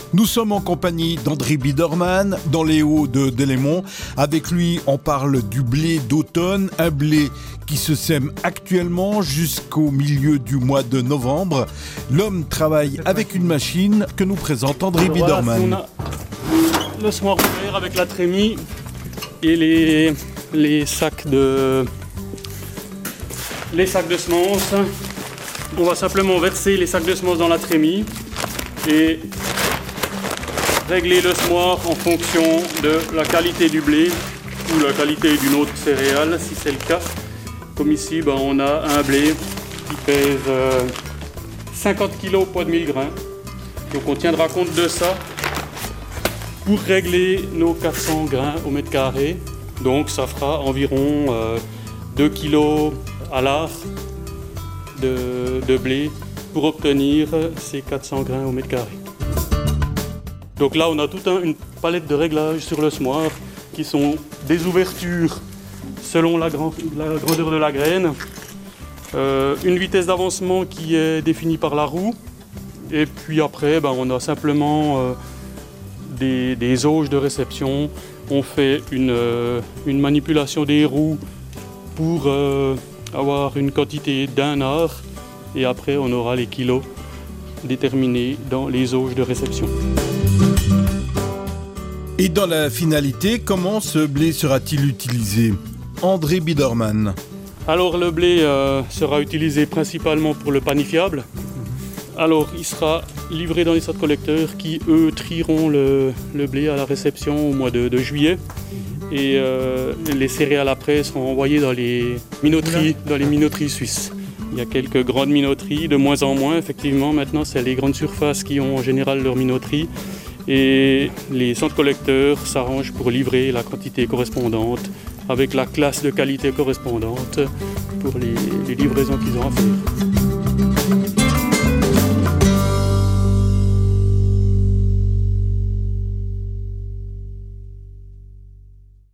Nous sommes en compagnie d'André Biderman dans les Hauts de Delémont. Avec lui, on parle du blé d'automne, un blé qui se sème actuellement jusqu'au milieu du mois de novembre. L'homme travaille avec une machine que nous présente André Biderman. On a le semoir ouvert avec la trémie et les sacs de semences. On va simplement verser les sacs de semences dans la trémie et régler le semoir en fonction de la qualité du blé ou la qualité d'une autre céréale si c'est le cas. Comme ici, on a un blé qui pèse 50 kg poids de 1000 grains. Donc on tiendra compte de ça pour régler nos 400 grains au mètre carré. Donc ça fera environ 2 kg à l'art de blé pour obtenir ces 400 grains au mètre carré. Donc là, on a toute une palette de réglages sur le semoir qui sont des ouvertures selon la grandeur de la graine, une vitesse d'avancement qui est définie par la roue, et puis après, on a simplement des auges de réception. On fait une manipulation des roues pour avoir une quantité d'un art, et après, on aura les kilos déterminés dans les auges de réception. Et dans la finalité, comment ce blé sera-t-il utilisé ? André Biderman. Alors le blé sera utilisé principalement pour le panifiable. Alors il sera livré dans les centres collecteurs qui eux trieront le blé à la réception au mois de juillet. Et les céréales après seront envoyées dans les minoteries suisses. Il y a quelques grandes minoteries, de moins en moins effectivement. Maintenant c'est les grandes surfaces qui ont en général leur minoterie. Et les centres collecteurs s'arrangent pour livrer la quantité correspondante avec la classe de qualité correspondante pour les livraisons qu'ils ont à faire.